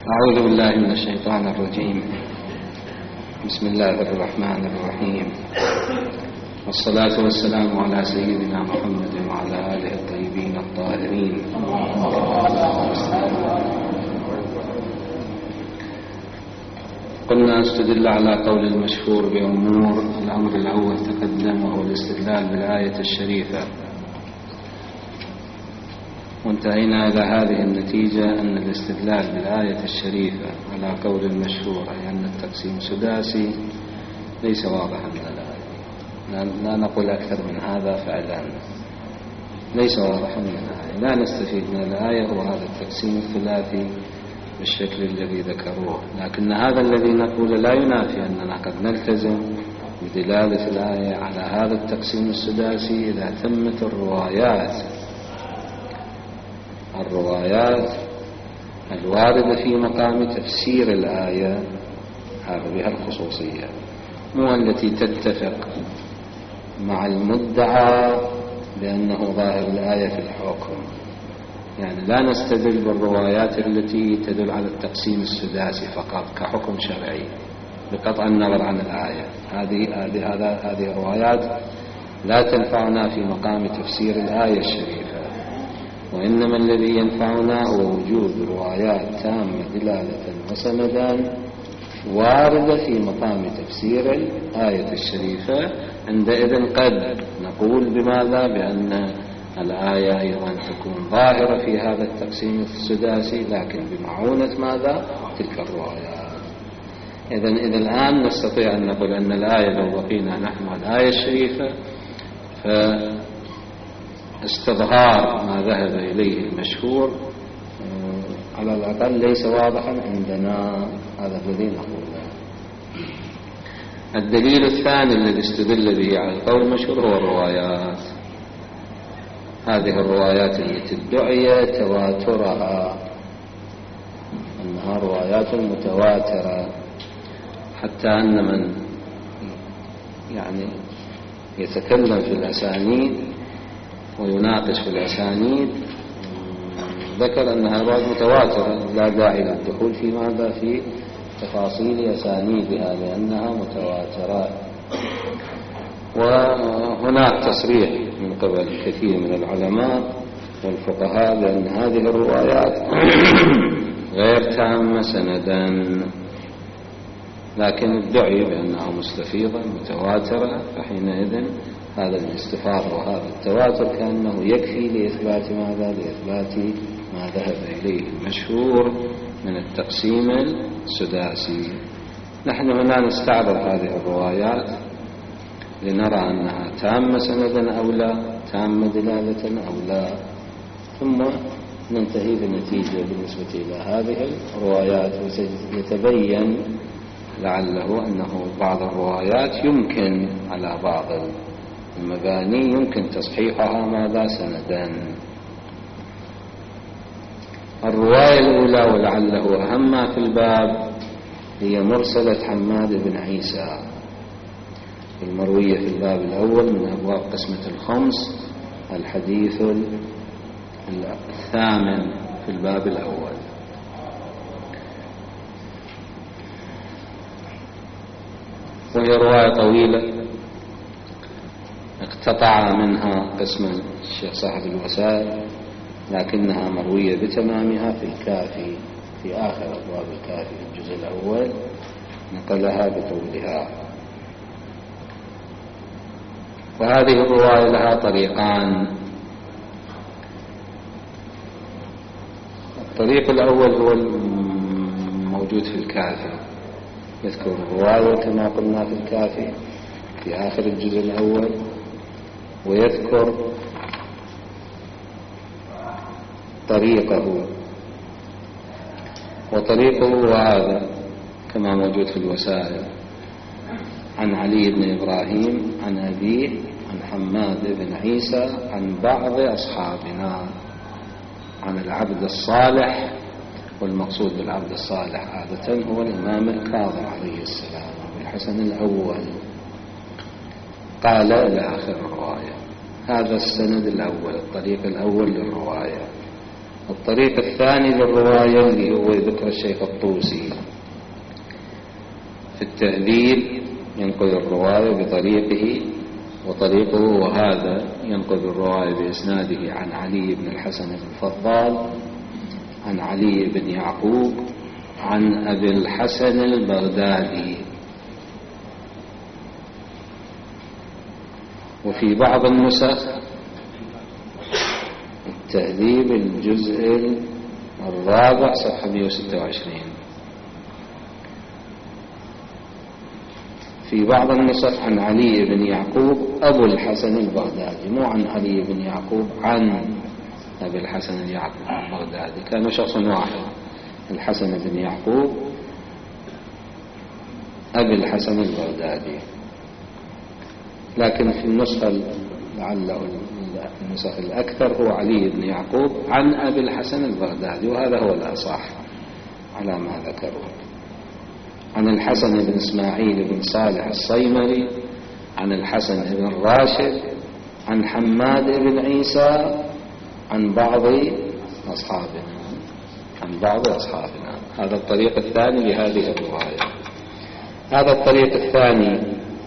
أعوذ بالله من الشيطان الرجيم. بسم الله الرحمن الرحيم، والصلاة والسلام على سيدنا محمد وعلى آله الطيبين الطاهرين. قلنا استدل على قول المشهور بأمور. الأمر الأول تقدم وهو الاستدلال بالآية الشريفة، وانتهينا إلى هذه النتيجة أن الاستدلال بالآية الشريفة على قول المشهور أي أن التقسيم سداسي ليس واضحا من الآية. لا نقول أكثر من هذا فعلا، ليس واضحا من الآية. لا نستفيد من الآية هو هذا التقسيم الثلاثي بالشكل الذي ذكروه، لكن هذا الذي نقول لا ينافي أننا قد نلتزم بدلالة الآية على هذا التقسيم السداسي إذا تمت الروايات الواردة في مقام تفسير الآية، هذا بها الخصوصية، مو التي تتفق مع المدعى بأنه ظاهر الآية في الحكم. يعني لا نستدل بالروايات التي تدل على التقسيم السداسي فقط كحكم شرعي بقطع النظر عن الآية. هذه الروايات لا تنفعنا في مقام تفسير الآية الشريفة، وإنما الذي ينفعنا هو وجود روايات تامة دلالة وسندا واردة في مقام تفسير الآية الشريفة. عندئذ قد نقول بماذا؟ بأن الآية أيضا تكون ظاهرة في هذا التقسيم السداسي، لكن بمعونة ماذا؟ تلك الروايات. إذا الآن نستطيع أن نقول أن الآية لو بقينا نحن الآية الشريفة فاستظهار ما ذهب إليه المشهور على الأقل ليس واضحا عندنا. هذا الذي نقوله. الدليل الثاني الذي استدل به على القول المشهور هو الروايات. هذه الروايات التي ادعي تواترها أنها روايات متواترة، حتى أن من يتكلم في الأسانيد ويناقش في الأسانيد ذكر أنها روايات متواترة، لا داعي للدخول في ماذا؟ في تفاصيل أسانيدها لأنها متواترة. وهناك تصريح من قبل كثير من العلماء والفقهاء بأن هذه الروايات غير تامة سندا، لكن ادعي بأنها مستفيضة متواترة، فحينئذ هذا الاستفاضة وهذا التواتر كأنه يكفي لإثبات ماذا؟ لإثبات ما ذهب إليه المشهور من التقسيم السداسي. نحن هنا نستعرض هذه الروايات لنرى أنها تامة سندا أو لا، تامة دلالة أو لا، ثم ننتهي بنتيجة بالنسبة إلى هذه الروايات. وسيتبين لعله أنه بعض الروايات يمكن على بعض المباني يمكن تصحيحها ماذا؟ سندا. الرواية الأولى ولعله أهم ما في الباب هي مرسلة حماد بن عيسى المروية في الباب الأول من أبواب قسمة الخمس، الحديث الثامن في الباب الأول. وهي رواية طويلة اقتطع منها قسم الشيخ صاحب الوسائل، لكنها مروية بتمامها في الكافي في آخر أبواب الكافي الجزء الأول، نقلها بطولها. وهذه الرواية لها طريقان. الطريق الأول هو الموجود في الكافي، يذكر الرواية كما قلنا في الكافي في آخر الجزء الأول، ويذكر طريقه، وطريقه هذا كما موجود في الوسائل عن علي بن إبراهيم عن أبيه عن حماد بن عيسى عن بعض أصحابنا عن العبد الصالح. والمقصود بالعبد الصالح عادة هو الإمام الكاظم عليه السلام أبو الحسن الأول. قال إلى آخر الرواية. هذا السند الأول، الطريق الأول للرواية. الطريق الثاني للرواية اللي هو ذكر الشيخ الطوسي في التهذيب، ينقل الرواية بطريقه وطريقه، وهذا ينقل الرواية بإسناده عن علي بن الحسن بن الفضال عن علي بن يعقوب عن أبي الحسن البغدادي. وفي بعض النسخ التهذيب الجزء الرابع صفحة 126، في بعض النسخ عن علي بن يعقوب أبو الحسن البغدادي، مو عن علي بن يعقوب عن أبي الحسن البغدادي، كان شخص واحد الحسن بن يعقوب أبي الحسن البغدادي. لكن في النسخة لعله النسخ الأكثر هو علي بن يعقوب عن أبي الحسن البغدادي، وهذا هو الأصح على ما ذكروا. عن الحسن بن إسماعيل بن صالح الصيمري عن الحسن بن راشد عن حماد بن عيسى عن بعض أصحابنا. هذا الطريق الثاني لهذه الرواية. هذا الطريق الثاني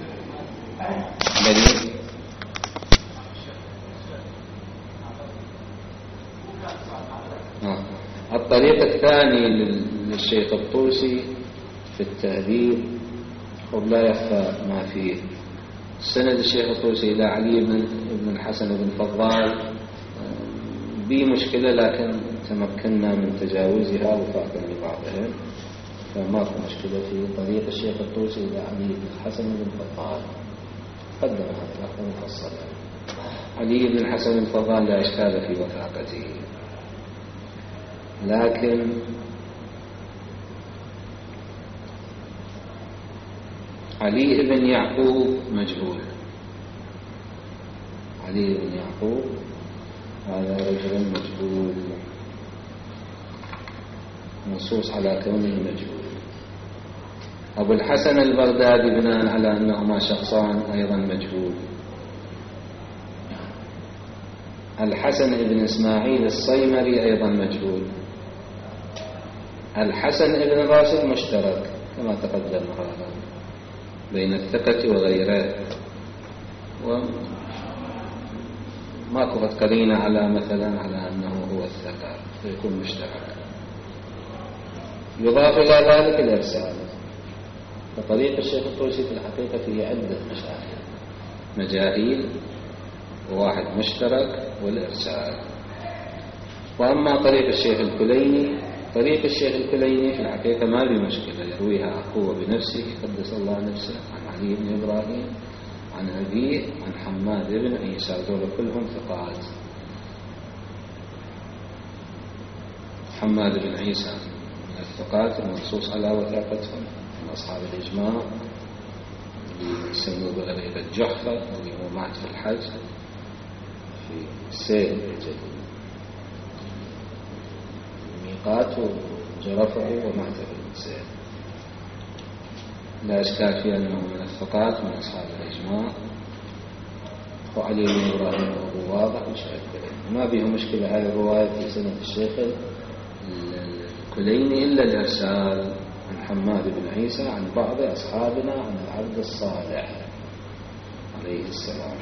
الطريق الثاني للشيخ الطوسي في التهذيب، ولا يخفى ما فيه. سند الشيخ الطوسي إلى علي بن الحسن بن فضال بي مشكلة، لكن تمكنا من تجاوزها وفاقا لبعضهم، فما في مشكلة في طريق الشيخ الطوسي إلى علي بن الحسن بن فضال. قدم هذا مفصلا. علي بن الحسن بن فضال لا إشكال في وثاقته، لكن علي بن يعقوب مجهول. علي بن يعقوب هذا رجل مجهول، منصوص على كونه مجهول. أبو الحسن البغدادي بناء على أنهما شخصان أيضا مجهول. الحسن بن إسماعيل الصيمري أيضا مجهول. الحسن بن راشد مشترك كما تقدم هذا بين الثقة وغيره، وما كنت قرينة على مثلا على أنه هو الثقة فيكون مشترك. يضاف إلى ذلك الإرسال، فطريق الشيخ الطوسي في الحقيقة فيه عدة مشاكل، مجاهيل وواحد مشترك والإرسال. وأما طريق الشيخ الكليني، طريق الشيخ الكليني في الحقيقة ما في مشكلة، يرويها أخوه بنفسه قدس الله نفسه عن علي بن إبراهيم عن أبيه عن حماد بن عيسى، دول كلهم ثقات. حماد بن عيسى من الثقات المنصوص على وثاقتهم من أصحاب الإجماع، اللي يسموه بغريبة جحفة، واللي هو مات في الحج في سير ميقات وجرفه ومات في السير. لا إشكال في أنه من الثقات من أصحاب الإجماع. وعلي بن إبراهيم أبو واضح وشاهد ما بيه مشكلة هذه الرواية في سنة الشيخ الكليني إلا الإرسال عن حماد بن عيسى عن بعض أصحابنا عن العبد الصالح عليه السلام.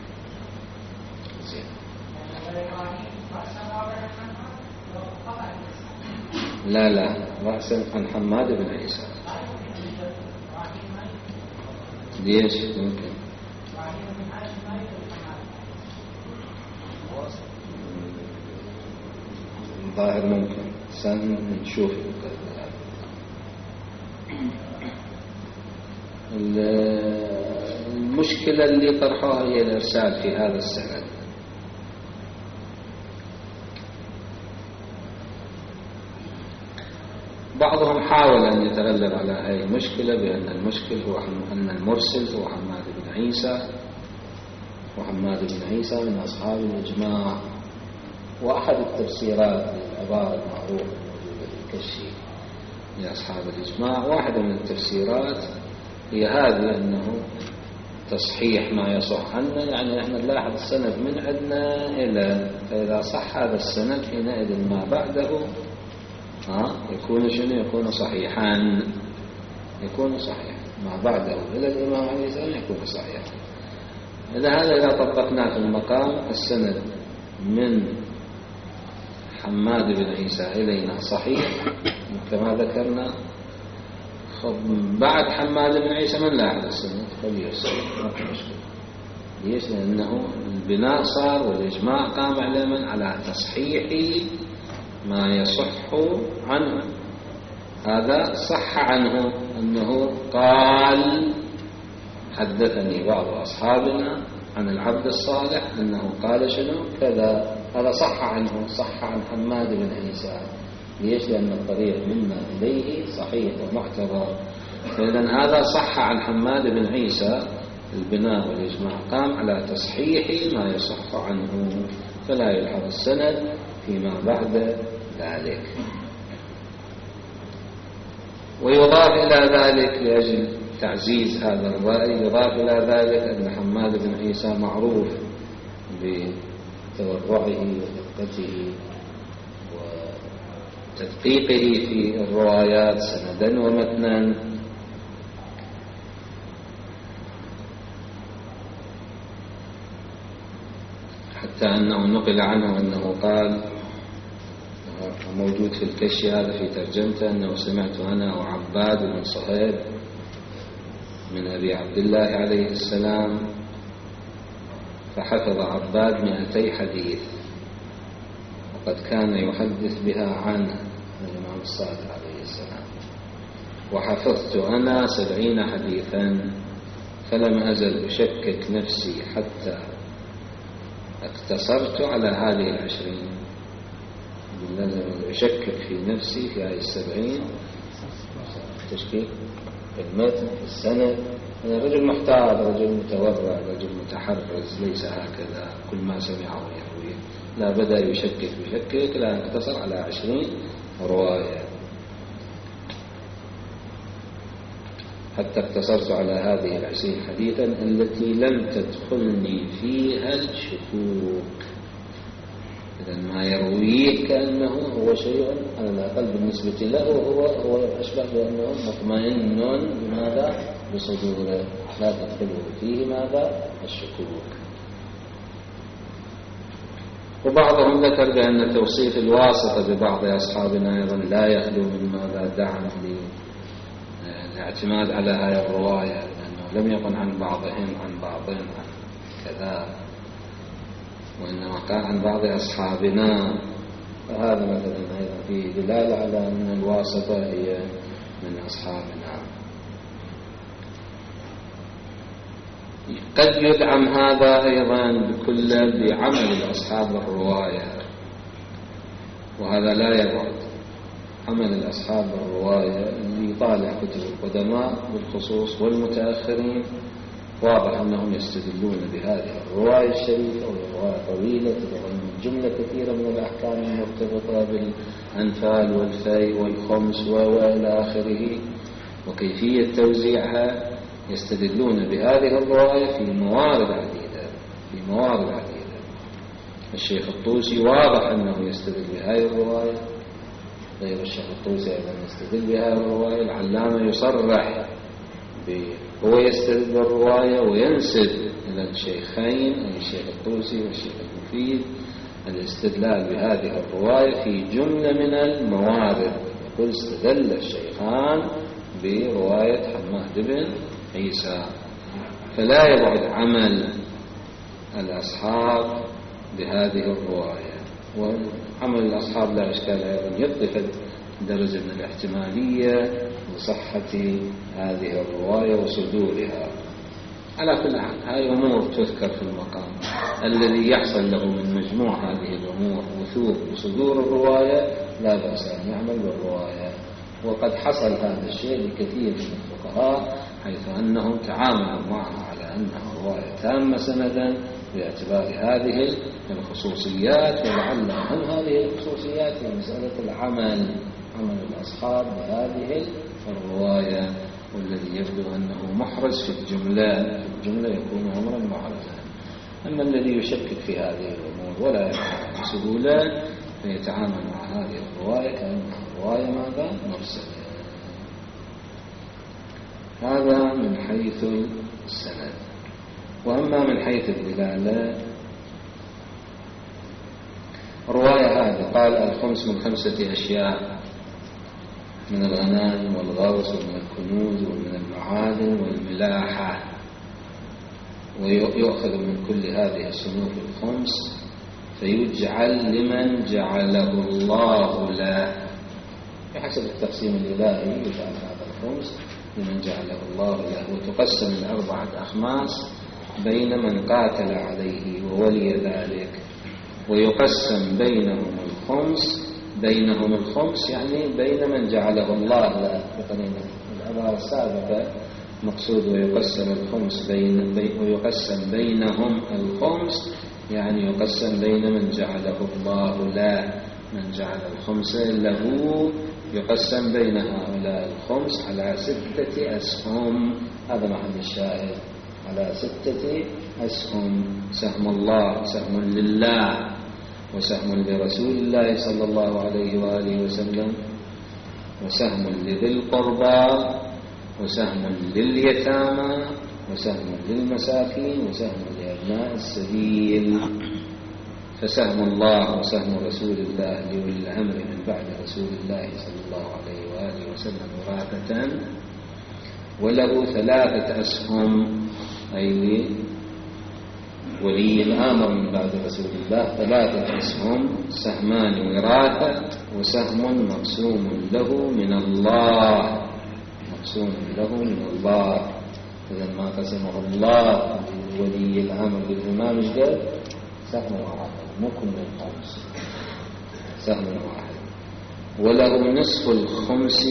لا رأسا عن حماد بن عيسى. ليش ممكن ظاهر ممكن سنشوف. المشكلة اللي طرحوها هي الإرسال في هذا السند. بعضهم حاول أن يتغلب على هذه المشكلة بأن المشكل هو أن المرسل هو حماد بن عيسى، وحماد بن عيسى من أصحاب الإجماع. وأحد التفسيرات للعبارة المعروفة الموجودة في الكشي لأصحاب الإجماع، واحدة من التفسيرات هي هذه، أنه تصحيح ما يصح عنا، يعني احنا نلاحظ السند من عندنا إلى، فإذا صح هذا السند حينئذ ما بعده يكون شنو؟ يكون صحيحا، يكون صحيحا ما بعده إلى الإمام عليه السلام يكون صحيحا. إذا طبقنا في المقام السند من حماد بن عيسى إلينا صحيح كما ذكرنا، بعد حماد بن عيسى من لاحظ السند فليرسل، ما في مشكلة. ليش؟ لأنه البناء صار والإجماع قام على من؟ على تصحيح ما يصح عنه. هذا صح عنه أنه قال حدثني بعض أصحابنا عن العبد الصالح أنه قال شنو كذا، هذا صح عنه، صح عن حماد بن عيسى. ليش؟ لأن الطريق منا إليه صحيح ومعتبر. فإذن هذا صح عن حماد بن عيسى، البناء والإجماع قام على تصحيح ما يصح عنه، فلا يلحظ السند فيما بعد ذلك. ويضاف إلى ذلك لأجل تعزيز هذا الرأي، يضاف إلى ذلك أن حماد بن عيسى معروف بتورعه ودقته وتدقيقه في الروايات سندا ومتنا، حتى أنه نقل عنه أنه قال، موجود في الكشي هذا في ترجمته، أنه سمعت أنا وعباد بن صهيب من أبي عبد الله عليه السلام، فحفظ عباد 200 حديث، وقد كان يحدث بها عنه الإمام الصادق عليه السلام، وحفظت أنا 70 حديثا، فلم أزل أشكك نفسي حتى اقتصرت على هذه 20. لازم أشكك في نفسي في هذه 70 تشكيك في المتن في السند. أنا رجل محتاط، رجل متورع، رجل متحرز، ليس هكذا كل ما سمعه يرويه، لا، بدأ يشكك لا اقتصر على 20 رواية، حتى اقتصرت على هذه 20 حديثا التي لم تدخلني فيها الشكوك. إذن ما يرويه كأنه هو شيء على الأقل بالنسبة له هو أشبه بأنه مطمئن بماذا؟ بصدوره، لا تدخله فيه ماذا؟ الشكوك. وبعضهم ذكر بأن توصيف الواسطة ببعض أصحابنا أيضا لا يخلو من ماذا؟ دعم الاعتماد على هذه الرواية، لأنه لم يكن عن بعضهم عن كذا، وإنما قال عن بعض أصحابنا، فهذا مثلا أيضا فيه دلالة على أن الواسطة هي من أصحابنا. قد يدعم هذا أيضا بعمل أصحاب الرواية، وهذا لا يبعد. عمل الأصحاب الرواية اللي يطالع كتب القدماء بالخصوص والمتأخرين، واضح أنهم يستدلون بهذه الرواية الشريفة، والرواية طويلة تضمن جملة كثيرة من الأحكام المرتبطة بالأنفال والفي والخمس وإلى آخره، وكيفية توزيعها. يستدلون بهذه الرواية في موارد عديدة. الشيخ الطوسي واضح أنه يستدل بهذه الرواية، غير الشيخ الطوسي أيضا يستدل بهذه الرواية. العلامة يصرح هو يستدل بالرواية وينسب إلى الشيخين، أي الشيخ الطوسي والشيخ المفيد، الاستدلال بهذه الرواية في جملة من الموارد. يقول استدل الشيخان برواية حماد بن عيسى. فلا يبعد عمل الأصحاب بهذه الرواية، وعمل الأصحاب لا إشكال أيضا يضيف درجة من الاحتمالية لصحة هذه الرواية وصدورها. على كل حال هذه أمور تذكر في المقام. الذي يحصل له من مجموع هذه الأمور وثوق بصدور الرواية لا بأس أن يعمل بالرواية. وقد حصل هذا الشيء لكثير من الفقهاء، حيث أنهم تعاملوا معها على أنها رواية تامة سندا باعتبار هذه الخصوصيات، ولعل من هذه الخصوصيات هي مسألة عمل الأصحاب بهذه الرواية، والذي يبدو أنه محرز في الجملة يكون أمرا محرزا. أما الذي يشكك في هذه الأمور ولا يفعل بسهولة فيتعامل مع هذه الرواية كأنها رواية ماذا؟ مرسلة. هذا من حيث السند. وأما من حيث الدلالة، الرواية هذه قال الخمس من 5 أشياء: من الغنائم والغوص ومن الكنوز ومن المعادن والملاحة، ويؤخذ من كل هذه الصنوف الخمس فيجعل لمن جعله الله له بحسب التقسيم الإلهي. يجعل هذا الخمس لمن جعله الله له، وتقسم 4 أخماس بين من قاتل عليه وولي ذلك، ويقسم بينهم الخمس يعني بين من جعله الله له بقرينة العبارة السابقة. مقصود ويقسم الخمس ويقسم بينهم الخمس يعني يقسم بين من جعله الله له. من جعل الخمس له يقسم بين هؤلاء الخمس على 6 أسهم. هذا محل الشاهد، على 6 أسهم: سهم الله، سهم لله، وسهم لرسول الله صلى الله عليه وآله وسلم، وسهم لذي القربى، وسهم لليتامى، وسهم للمساكين، وسهم لأبناء السبيل. فسهم الله وسهم رسول الله لأولي الأمر من بعد رسول الله صلى الله عليه وآله وسلم وراثة، وله 3 أسهم أي ولي الأمر من بعد رسول الله 3 أسهم: سهمان وراثة، وسهم مقسوم له من الله. إذا ما قسمه الله ولي الأمر للإمام الجد سهم واحد، مو كل من 5، سهم واحد. وله نصف الخمس،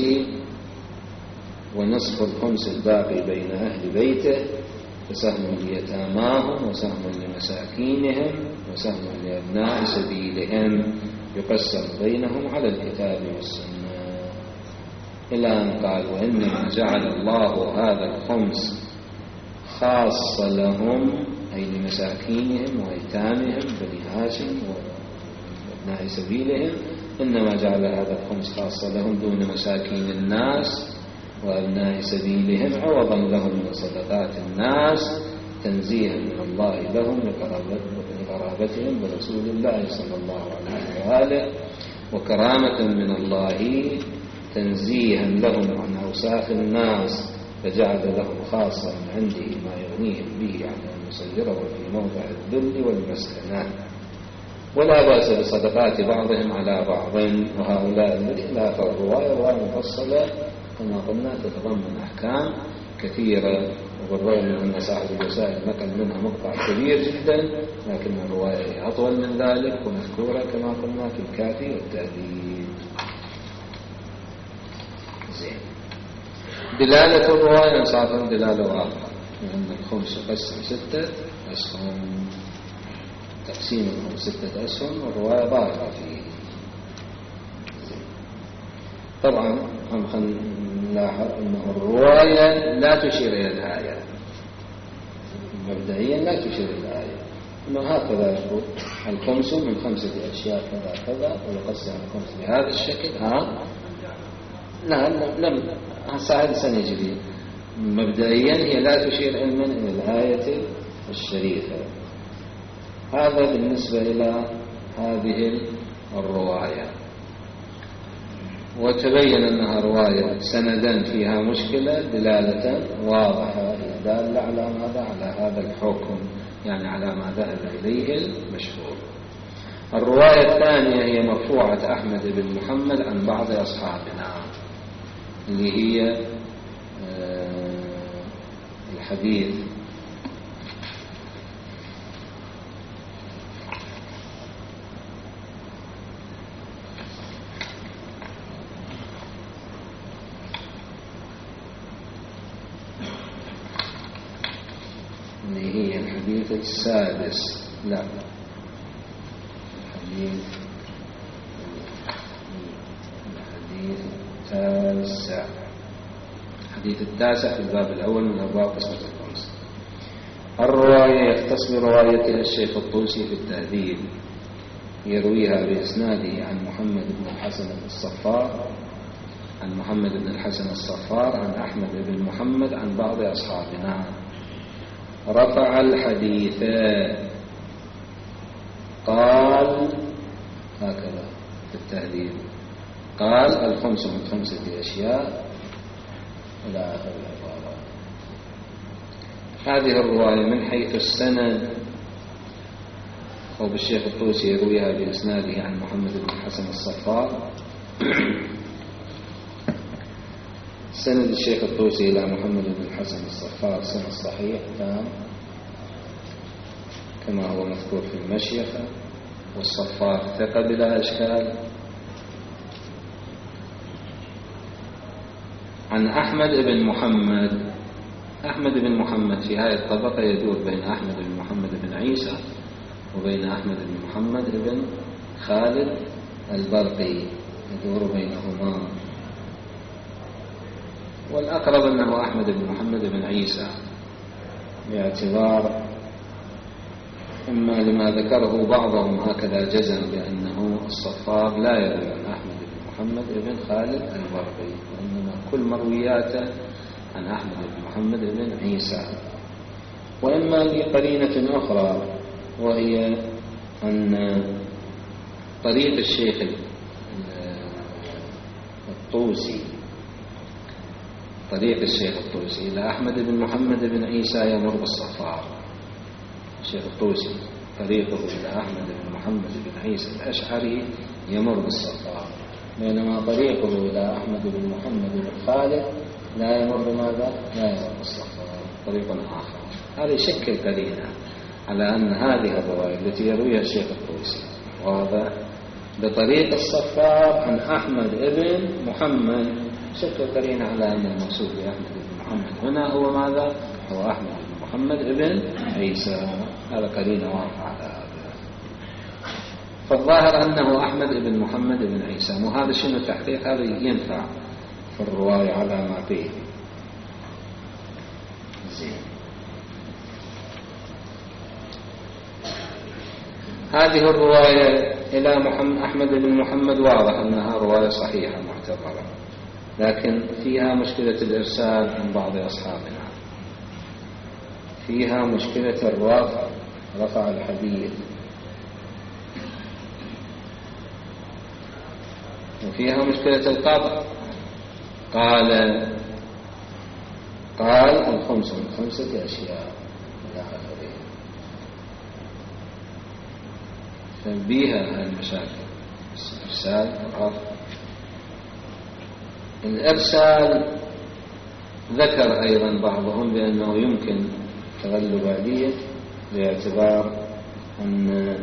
ونصف الخمس الباقي بين أهل بيته، فسهم ليتاماهم، وسهم لمساكينهم، وسهم لأبناء سبيلهم، يقسم بينهم على الكتاب والسنة. إلى أن قال: وإنما جعل الله هذا الخمس خاص لهم أي لمساكينهم وأيتامهم بني هاشم وأبناء سبيلهم. إنما جعل هذا الخمس خاص لهم دون مساكين الناس وأبناء سبيلهم، عوضا لهم من صدقات الناس، تنزيها من الله لهم لقرابتهم برسول الله صلى الله عليه وآله، وكرامة من الله تنزيها لهم عن أوساخ الناس، فجعل لهم خاصا من عنده ما يغنيهم به عن أن يصيره في موضع الذل والمسكنة. ولا بأس بصدقات بعضهم على بعض. وهؤلاء الذين لا رواية مفصلة كما قلنا تتضمن أحكام كثيرة، وبالرغم من أن صاحب الوسائل نقل منها مقطع كبير جدا، لكن الرواية أطول من ذلك ومذكورة كما قلنا في الكافي والتهذيب. دلالة الرواية صارت دلالة واضحة، لأن الخمس يقسم 6 أسهم، تقسيم الخمس 6 أسهم والرواية ظاهرة فيه. طبعا هم نلاحظ أن الرواية لا تشير إلى الآية، مبدئيا لا تشير إلى الآية، إنه هكذا يقول: الخمس من 5 أشياء كذا كذا، ويقسم الخمس بهذا الشكل. لا لم هذا سنجري. مبدئيا هي لا تشير علما إلى الآية الشريفة. هذا بالنسبة إلى هذه الرواية. وتبين أنها رواية سندا فيها مشكلة، دلالة واضحة دالة على ماذا؟ على هذا الحكم، يعني على ما ذهب إليه المشهور. الرواية الثانية هي مرفوعة أحمد بن محمد عن بعض أصحابنا، اللي هي الحديث السادس، لا الحديث الحديث التاسع في الباب الأول من أبواب قسمة الخمس. الرواية يختص بروايتها الشيخ الطوسي في التهذيب، يرويها بإسناده عن محمد بن الحسن الصفار عن محمد بن الحسن الصفار عن أحمد بن محمد عن بعض أصحابنا. رفع الحديث قال هكذا في التهذيب، قال الخمس من 5 أشياء إلى آخر العبارة. هذه الرواية من حيث السند وبالشيخ الطوسي يرويها بإسناده عن محمد بن الحسن الصفار. سند الشيخ الطوسي إلى محمد بن الحسن الصفار سند صحيح تام كما هو مذكور في المشيخة، والصفار ثقة بلا إشكال. عن أحمد بن محمد، أحمد بن محمد في هذه الطبقة يدور بين أحمد بن محمد بن عيسى وبين أحمد بن محمد بن خالد البرقي، يدور بينهما، والأقرب أنه أحمد بن محمد بن عيسى، باعتبار إما لما ذكره بعضهم هكذا جزم بأنه الصفار لا يروي عن أحمد بن محمد بن خالد البرقي، وإنما كل مروياته عن أحمد بن محمد بن عيسى، وإما لقرينة أخرى وهي أن طريق الشيخ الطوسي، طريق الشيخ الطوسي إلى أحمد بن محمد بن عيسى يمر بالصفار. الشيخ الطوسي طريقه إلى أحمد بن محمد بن عيسى الأشعري يمر بالصفار، بينما طريقه إلى أحمد بن محمد بن خالد لا يمر بماذا؟ لا يمر بالصفار، طريق آخر. هذا يشكل قرينة على أن هذه الرواية التي يرويها الشيخ الطوسي واضح بطريق الصفار عن أحمد بن محمد، شكل قرينة على أن المقصود بأحمد بن محمد هنا هو ماذا؟ هو أحمد بن محمد بن عيسى. هذا قرينة واضحة على هذا. فالظاهر أنه أحمد بن محمد بن عيسى، وهذا شنو التحقيق؟ هذا ينفع في الرواية على ما فيه. زين. هذه الرواية إلى أحمد بن محمد واضح أنها رواية صحيحة معتبرة، لكن فيها مشكلة الإرسال عن بعض أصحابنا، فيها مشكلة الرفع، رفع الحديث، وفيها مشكلة القطع. قال الخمس من 5 أشياء إلى آخره. فبيها هذه المشاكل، الإرسال والرفع. الإرسال ذكر أيضا بعضهم بأنه يمكن تغلب عليه باعتبار أن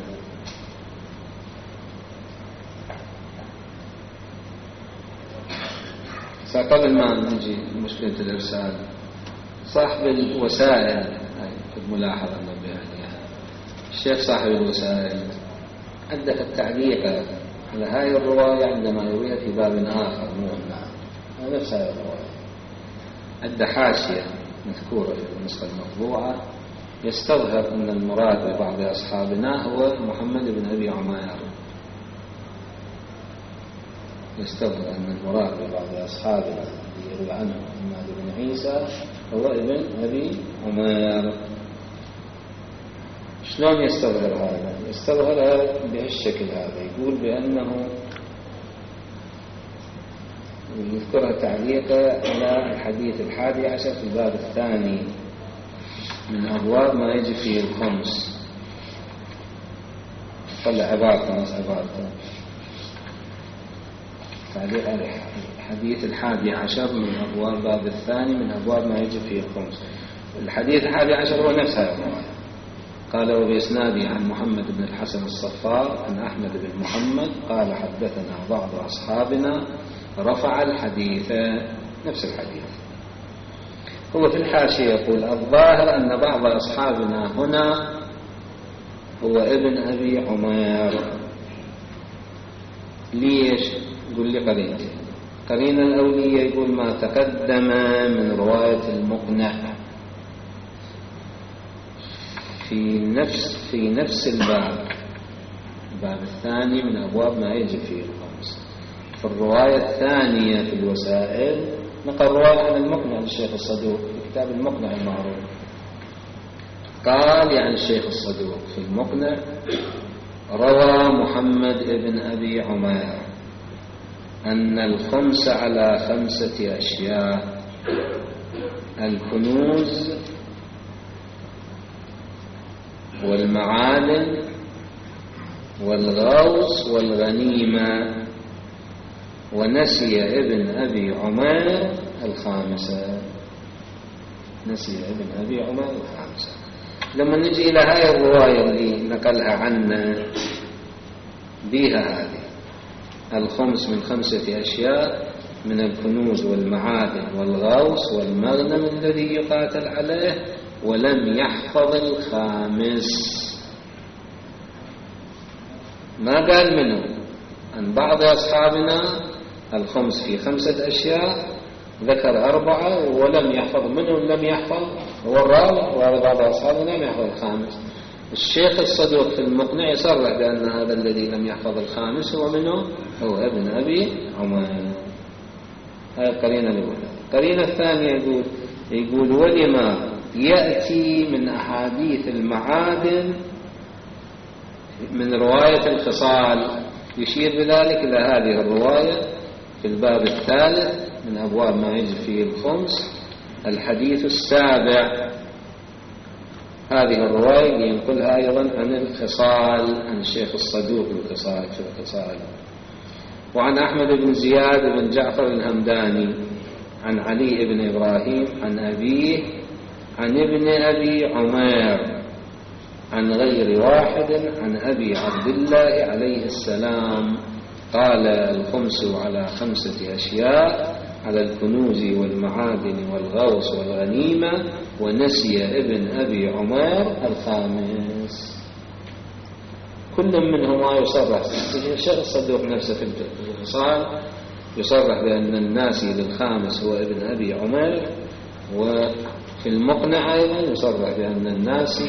قبل ما نجي مشكلة الإرسال، صاحب الوسائل الملاحظة نبه عليها الشيخ صاحب الوسائل عنده التعليق على هذه الرواية عندما يرويها في باب آخر مو نفس هذه الرواية، عنده حاشية مذكورة في النسخة المطبوعة يستظهر أن المراد ببعض أصحابنا هو محمد بن أبي عمير، يستظهر أن المراد ببعض أصحابنا الذي يروي عنه محمد بن عيسى هو ابن أبي عمير. شلون يستظهر هذا؟ يستظهر بهالشكل هذا، يقول بأنه يذكرها تعليقا على الحديث 11 في الباب الثاني من أبواب ما يجي فيه الخمس. طلع عبارته نص عبارته تعليق على الحديث 11 من أبواب الباب الثاني من أبواب ما يجي فيه الخمس. الحديث 11 هو نفس هذا الرواية. قال وبإسناده عن محمد بن الحسن الصفار عن أحمد بن محمد قال حدثنا بعض أصحابنا رفع الحديث، نفس الحديث. هو في الحاشية يقول الظاهر أن بعض أصحابنا هنا هو ابن أبي عمير. ليش؟ يقول لي قرينتين. قرينة الأولية يقول ما تقدم من رواية المقنع في نفس الباب الثاني من أبواب ما يجب فيه الخمس. في الرواية الثانية في الوسائل نقل رواية عن المقنع للشيخ الصدوق في كتاب المقنع المعروف. قال يعني الشيخ الصدوق في المقنع: روى محمد بن أبي عمير أن الخمس على 5 أشياء: الكنوز والمعادن والغوص والغنيمة، ونسي ابن أبي عمير الخامسة. نسي ابن أبي عمير الخامسة. لما نجي إلى هاي الرواية اللي نقلها عنا بها هذه الخمس من 5 أشياء: من الكنوز والمعادن والغوص والمغنم الذي يقاتل عليه، ولم يحفظ الخامس. ما قال منه عن بعض أصحابنا الخمس في 5 أشياء، ذكر 4 ولم يحفظ. منه لم يحفظ هو الرابع، وبعض أصحابنا لم يحفظ الخامس. الشيخ الصدوق في المقنع يصرح بأن هذا الذي لم يحفظ الخامس هو منه هو ابن أبي عمير. هذه القرينة الأولى. القرينة الثانية يقول ولما يأتي من أحاديث المعادن من رواية الخصال، يشير بذلك إلى هذه الرواية في الباب الثالث من أبواب ما يجب فيه الخمس، الحديث السابع. هذه الرواية ينقلها أيضا عن الخصال، عن الشيخ الصدوق الخصال في الخصال. وعن أحمد بن زياد بن جعفر الهمداني عن علي بن إبراهيم عن أبيه عن ابن أبي عمير عن غير واحد عن أبي عبد الله عليه السلام قال: الخمس على 5 أشياء: على الكنوز والمعادن والغوص والغنيمة، ونسي ابن أبي عمير الخامس. كل منهما يصرح. الشيخ الصدوق نفسه في الخصال يصرح بأن الناسي للخامس هو ابن أبي عمير، وفي المقنع أيضا يصرح بأن الناسي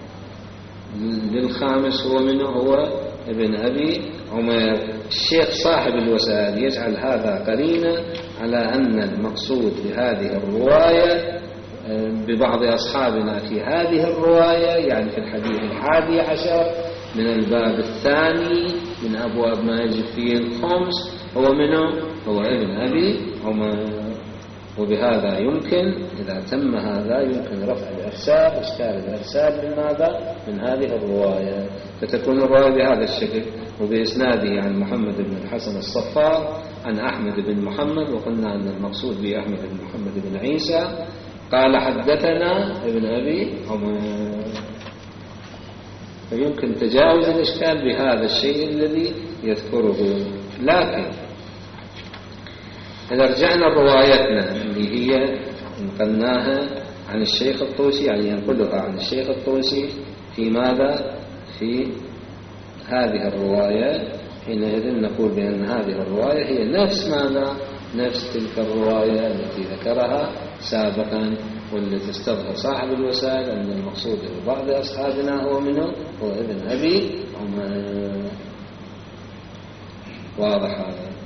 للخامس هو منه هو ابن أبي عمير. الشيخ صاحب الوسائل يجعل هذا قرينة على أن المقصود بهذه الرواية ببعض أصحابنا في هذه الرواية، يعني في الحديث 11 من الباب الثاني من أبواب ما يجب فيه الخمس، هو منه هو ابن أبي عمير. وبهذا يمكن إذا تم هذا يمكن رفع الإرسال، إشكال الإرسال من ماذا؟ من هذه الرواية. فتكون الرواية بهذا الشكل: وبإسناده عن محمد بن الحسن الصفار عن أحمد بن محمد، وقلنا أن المقصود به أحمد بن محمد بن عيسى، قال: حدثنا ابن أبي عمير. فيمكن تجاوز الإشكال بهذا الشيء الذي يذكره. لكن إذا رجعنا روايتنا اللي هي نقلناها عن الشيخ الطوسي، يعني ينقلها عن الشيخ الطوسي في ماذا؟ في هذه الرواية، حينئذ نقول بأن هذه الرواية هي نفس ماذا؟ نفس تلك الرواية التي ذكرها سابقا، والتي استظهر صاحب الوسائل أن المقصود ببعض أصحابنا هو منه هو ابن أبي عمير. واضح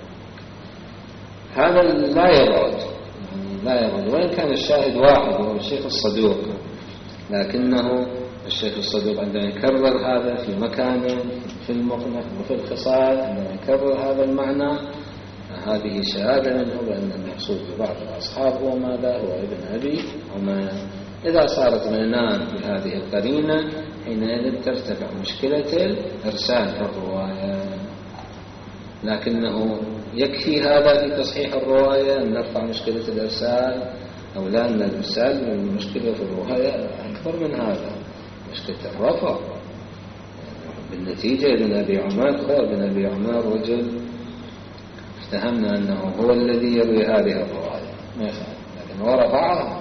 هذا لا يبعد، يعني لا يبعد، وإن كان الشاهد واحد وهو الشيخ الصدوق، لكنه الشيخ الصدوق عندما يكرر هذا في مكانه في المقنع وفي الخصال، عندما يكرر هذا المعنى، هذه شهادة منه بأن المقصود ببعض الأصحاب هو ماذا؟ هو ابن أبي عمير. إذا صارت بينان بهذه القرينة حينئذ ترتفع مشكلة الإرسال في الرواية. لكنه يكفي هذا في تصحيح الرواية أن نرفع مشكلة الإرسال، أو لا، أن الإرسال المشكلة في الرواية أكبر من هذا، مشكلة الرفع. بالنتيجة ابن أبي عمير ابن أبي عمير رجل افتهمنا أنه هو الذي يروي هذه الرواية، ما يفعل، لكن هو رفعها.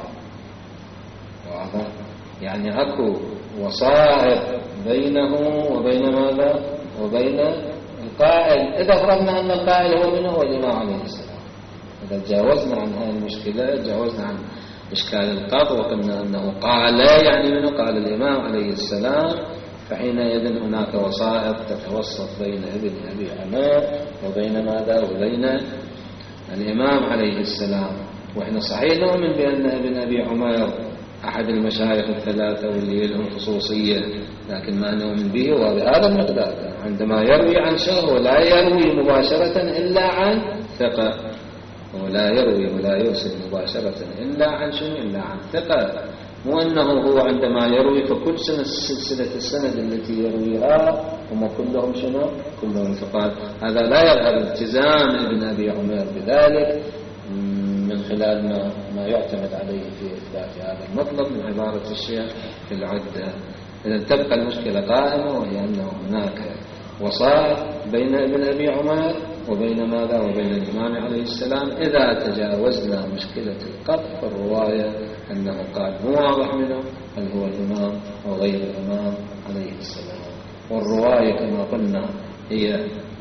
يعني أكو وسائط بينه وبين ماذا؟ وبين القائل. إذا فرضنا أن القائل هو منه هو الإمام عليه السلام، إذا تجاوزنا عن هذه المشكلة تجاوزنا عن إشكال القط، وقلنا أنه قال يعني منه قال الإمام عليه السلام، فحينئذ هناك وسائط تتوسط بين ابن أبي عمر وبين ماذا وبين الإمام عليه السلام. وإحنا صحيح نؤمن بأن ابن أبي عمر أحد المشايخ الثلاثة واللي لهم خصوصية، لكن ما نؤمن به وبهذا المقدار. عندما يروي عن شيخ ولا يروي مباشرة إلا عن ثقة، ولا يروي ولا يرسل مباشرة إلا عن شنو؟ إلا عن ثقة. مو أنه هو عندما يروي فكل سلسلة السند التي يرويها هم كلهم شنو؟ كلهم ثقات. هذا لا يظهر التزام ابن أبي عمر بذلك من خلال ما يعتمد عليه في إثبات هذا المطلب من عبارة الشيخ في العدة. إذا تبقى المشكلة قائمة، وهي أنه هناك وسائط بين ابن أبي عمر وبين ماذا وبين الإمام عليه السلام. إذا تجاوزنا مشكلة القطع فالرواية أنه قال مو واضح منه هل هو الإمام أو غير الإمام عليه السلام. والرواية كما قلنا هي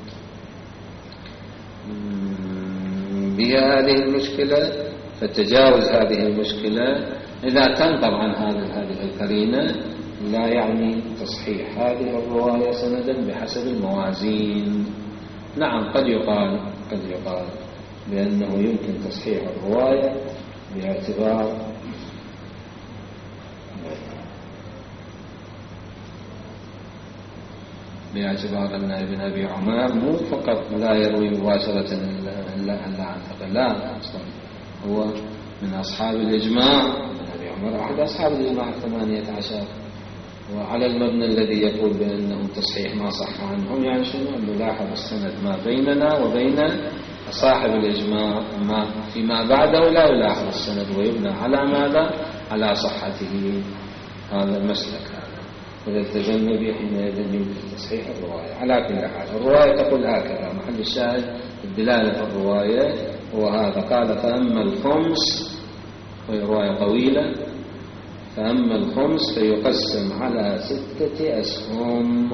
بهذه المشكلة، فتجاوز هذه المشكلة إذا كان طبعا هذه القرينة لا يعني تصحيح هذه الرواية سندا بحسب الموازين. نعم قد يقال بأنه يمكن تصحيح الرواية باعتبار أن ابن أبي عمر مو فقط لا يروي مباشرة إلا عن ثقة، لا أصلا هو من أصحاب الإجماع. ابن أبي عمر أحد أصحاب الإجماع 18، وعلى المبنى الذي يقول بأنه تصحيح ما صح عنهم يعني شنو؟ أن نلاحظ السند ما بيننا وبين صاحب الإجماع، ما فيما بعده لا يلاحظ السند ويبنى على ماذا؟ على صحته. هذا المسلك هذا. إذا التجنب حينئذ يمكن تصحيح الرواية. على كل حال الرواية تقول هكذا، محل الشاهد الدلالة في الرواية وهذا. قال فأما الخمس، وهي رواية طويلة، فأما الخمس فيقسم على 6 أسهم: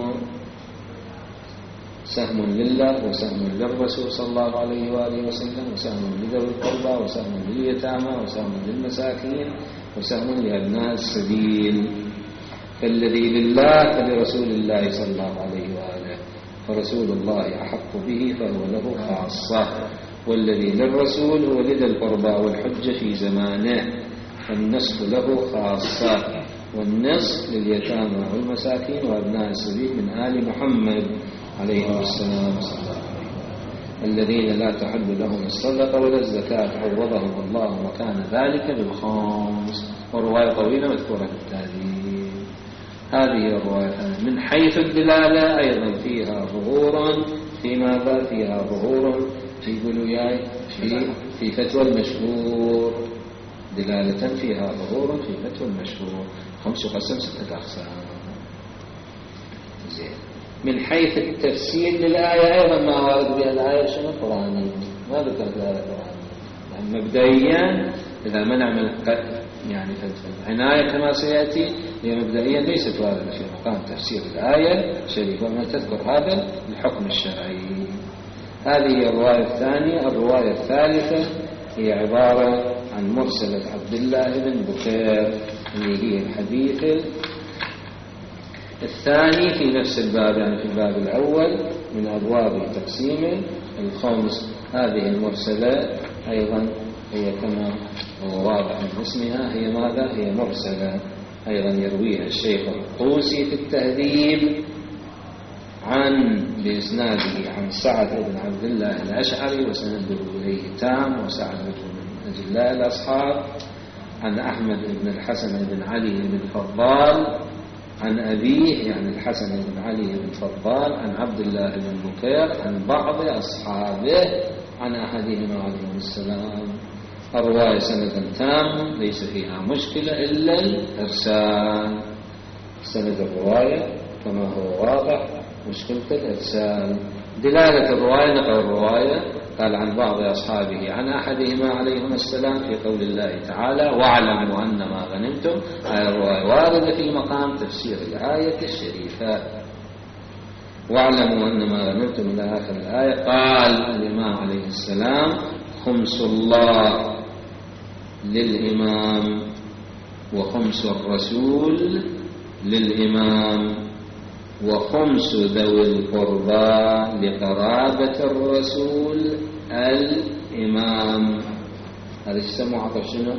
سهم لله، وسهم للرسول صلى الله عليه وآله وسلم، وسهم لذوي القربى، وسهم لليتامى، وسهم للمساكين، وسهم لأبناء السبيل. فالذي لله فلرسول الله صلى الله عليه وآله، فرسول الله أحق به فهو له خاصة، والذي للرسول هو لذي القربى والحجة في زمانه، فالنصف له خاصة، والنصف لليتامى والمساكين وأبناء السبيل من آل محمد عليه السلام صلى الله عليه وسلم، الذين لا تحل لهم الصدقة ولا الزكاة عوضهم الله وكان ذلك بالخمس. ورواية طويلة مذكورة في التهذيب. هذه الرواية من حيث الدلالة أيضا فيها ظهور في ماذا؟ فيها ظهور في بلوياي في فتوى المشهور، دلالة فيها ظهور في فتوى المشهور. 5 يقسم 6 أقسام. زين. من حيث التفسير للآية أيضا ما ورد بها الآية شنو؟ قرآني، ما ذكرت الآية قرآني. يعني مبدئيا إذا منع يعني في العناية كما سيأتي، هي مبدئيا ليست واردة في مقام تفسير الآية الشريفة، وما تذكر هذا الحكم الشرعي. هذه الرواية الثانية. الرواية الثالثة هي عبارة عن مرسلة عبد الله بن بكير، اللي هي الحديث الثاني في نفس الباب، يعني في الباب الأول من أبواب تقسيم الخمس. هذه المرسلة أيضا هي كما هو واضح من اسمها، هي ماذا؟ هي مرسلة. أيضا يرويها الشيخ الطوسي في التهذيب بإسناده عن سعد بن عبد الله الأشعري، وسنده إليه تام، وسعد بن أجلاء الأصحاب، عن أحمد بن الحسن بن علي بن فضال عن أبيه يعني الحسن بن علي بن فضال عن عبد الله بن بكير عن بعض أصحابه عن أحدهما عليه السلام. الرواية سند تام ليس فيها مشكلة إلا الإرسال. سند الرواية كما هو واضح، مشكلة الإرسال. دلالة الرواية نقل الرواية قال عن بعض أصحابه عن أحدهما عليهما السلام في قول الله تعالى واعلموا أن ما غنمتم. الرواية واردة في مقام تفسير الآية الشريفة. واعلموا أن ما غنمتم إلى آخر الآية. قال الإمام عليه السلام خمس الله للإمام وخمس الرسول للإمام وخمس ذوي القربى لقرابة الرسول الإمام. هذا يسمى عطف شنو؟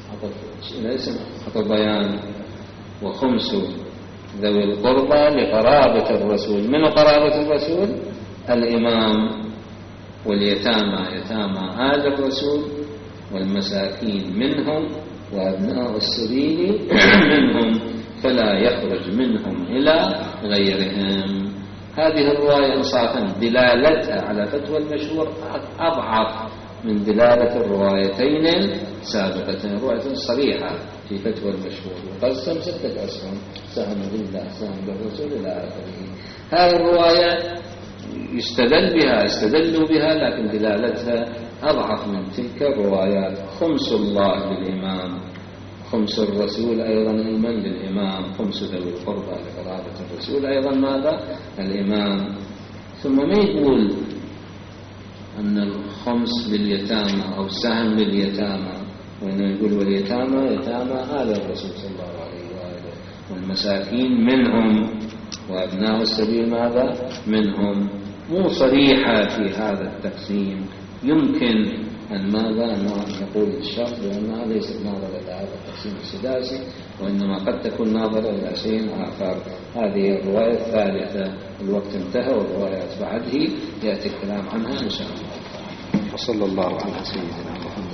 عطف بيان. وخمس ذوي القربى لقرابة الرسول. من قرابة الرسول؟ الإمام. واليتامى يتامى آل الرسول والمساكين منهم وأبناء السبيل منهم فلا يخرج منهم إلى غيرهم. هذه الرواية إنصافا دلالتها على فتوى المشهور أضعف من دلالة الروايتين السابقتين. رواية صريحة في فتوى المشهور وقسم 6 أسهم: سهم بالله سهم بالرسول إلى آخره. هذه الرواية استدلوا بها لكن دلالتها أضعف من تلك الروايات. خمس الله للإمام، خمس الرسول أيضا لمن؟ للإمام. خمس ذوي القربى لقرابة الرسول أيضا ماذا؟ الإمام. ثم ما يقول أن الخمس لليتامى أو سهم لليتامى، وإنه يقول واليتامى يتامى آل الرسول صلى الله عليه وآله والمساكين منهم وأبناء السبيل ماذا؟ منهم. مو صريحة في هذا التقسيم. يمكن أن ماذا؟ أن نقول الشرط بأنها ليست ناظرة إلى هذا التقسيم السداسي، وإنما قد تكون ناظرة إلى شيء آخر. هذه الرواية الثالثة. الوقت انتهى والروايات بعده يأتي الكلام عنها إن شاء الله. وصلى الله على سيدنا محمد.